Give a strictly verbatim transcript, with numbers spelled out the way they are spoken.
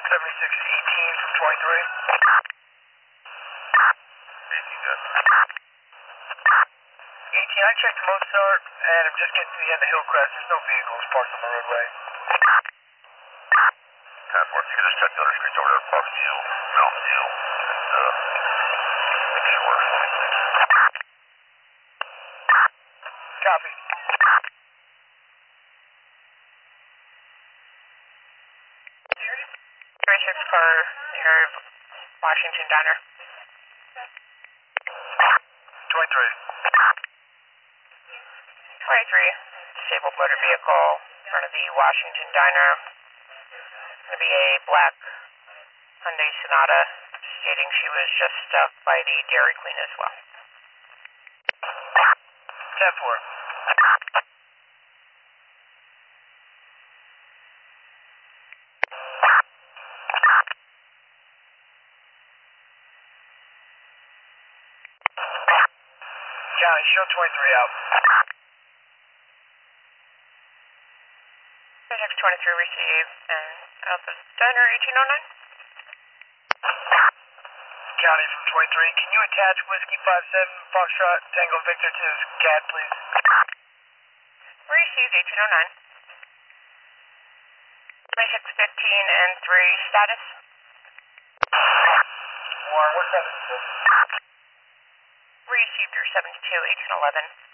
seventy-six eighteen from twenty-three. eighteen, good. eighteen, I checked Mozart, and I'm just getting to the end of Hillcrest. There's no vehicles parked on the roadway. ten four, you can just check the other streets over there, Bucks View, Mountain View, and, uh, make sure. Copy. thirty-six car near Washington Diner. twenty-three. twenty-three, disabled motor vehicle in front of the Washington Diner. Going to be a black Hyundai Sonata, stating she was just stuck by the Dairy Queen as well. ten four. County, show twenty-three out. thirty-six twenty-three received, and out the Diner eighteen oh nine. County from twenty-three, can you attach Whiskey five seven Foxtrot Tango Victor to this C A D, please? Received eighteen oh nine. twenty-six fifteen and three status. Warren, what's that? Received your seventy-two eighteen eleven.